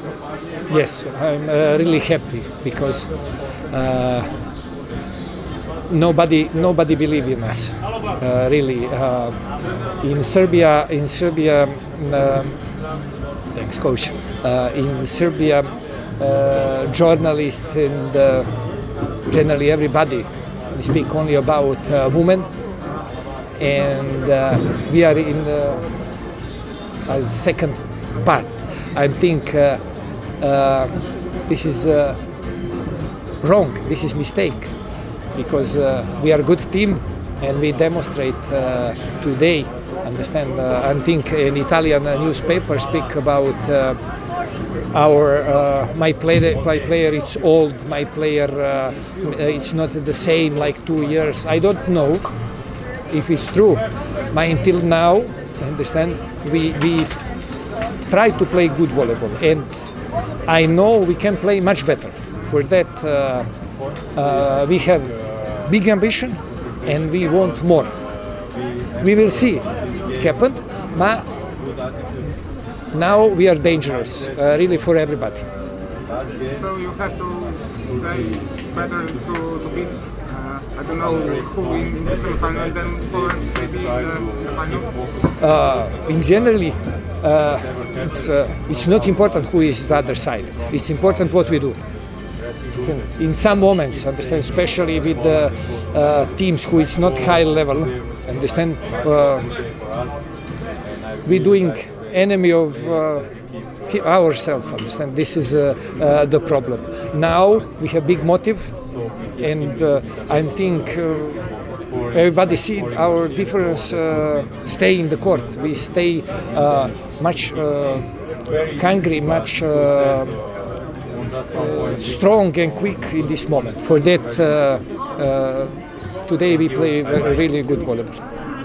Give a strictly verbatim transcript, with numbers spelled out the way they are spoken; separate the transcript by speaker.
Speaker 1: Yes, I'm uh, really happy because uh, nobody nobody believed in us. Uh, really, uh, in Serbia, in Serbia, uh, thanks, coach. Uh, in Serbia, uh, journalists and uh, generally everybody speak only about uh, women, and uh, we are in the second part. I think. Uh, Uh, this is uh, wrong, this is mistake, because uh, we are a good team and we demonstrate uh, today, understand, uh, I think an Italian uh, newspaper speak about uh, our, uh, my player, my player it's old, my player uh, it's not the same like two years. I don't know if it's true, but until now, understand, we, we try to play good volleyball, and I know we can play much better. For that, uh, uh, we have big ambition and we want more. We will see it's happened, but now we are dangerous, uh, really, for everybody.
Speaker 2: So you have to play better to, to beat, uh, I don't know who in the semi-final and then Poland maybe in the final?
Speaker 1: Uh, in generally, Uh, it's uh, it's not important who is the other side. It's important what we do. In some moments, understand, especially with the uh, teams who is not high level, understand, uh, we're doing enemy of uh, ourselves. Understand, this is uh, uh, the problem. Now we have big motive, and uh, I think. Uh, Everybody see our difference uh, stay in the court. We stay uh, much uh, hungry, much uh, uh, strong and quick in this moment. For that, uh, uh, today we play really good volleyball.